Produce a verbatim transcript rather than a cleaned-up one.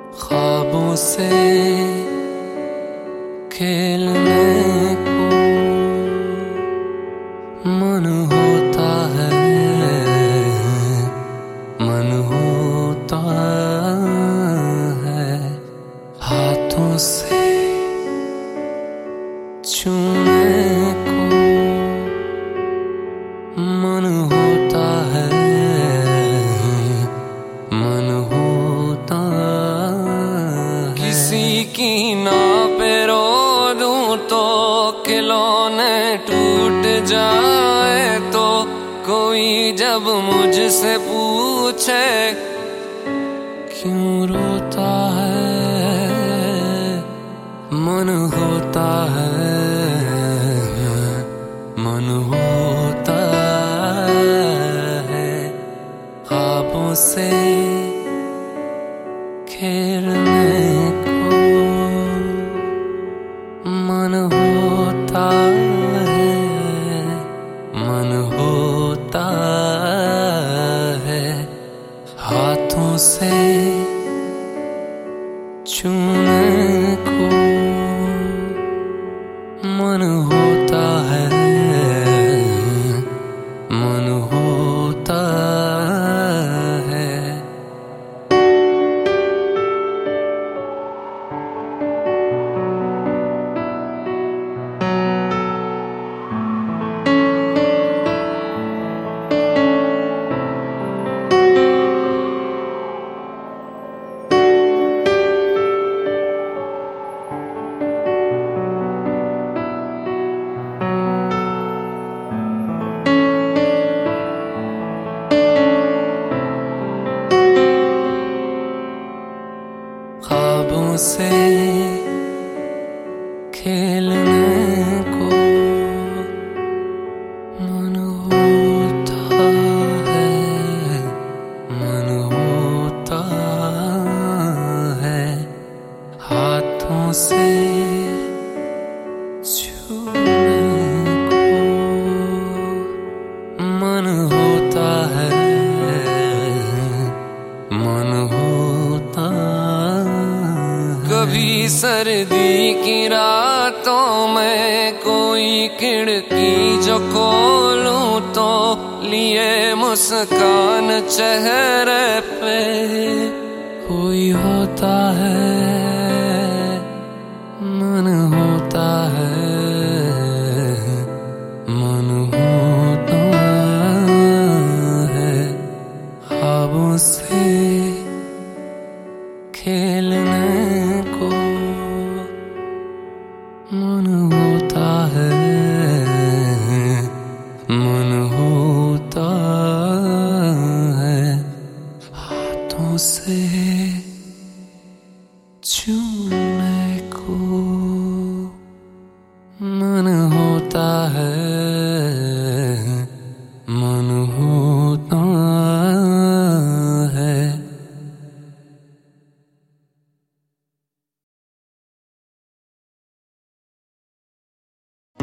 ख्वाबों से खेलने को मन होता है, मन होता है। हाथों से छूने को मन होता है, मन होता है। किसी की ना पे रो दूं तो खिलौने टूट जाए तो कोई जब मुझसे पूछे क्यों रोता है, मन होता है, मन होता है। ख्वाबों से खेलने को मन होता है, मन होता है। हाथों से छूने को मन होता है, मन होता है। ख्वाबों से खेलने को मन होता है, मन होता है। हाथों से छूने को मन होता है, मन होता है। कभी सर्दी की रातों में कोई खिड़की जो खोलूं तो लिए मुस्कान चेहरे पे कोई होता है, मन होता है, मन होता है। ख्वाबों से खेलने को मन होता है, मन होता है। हाथों से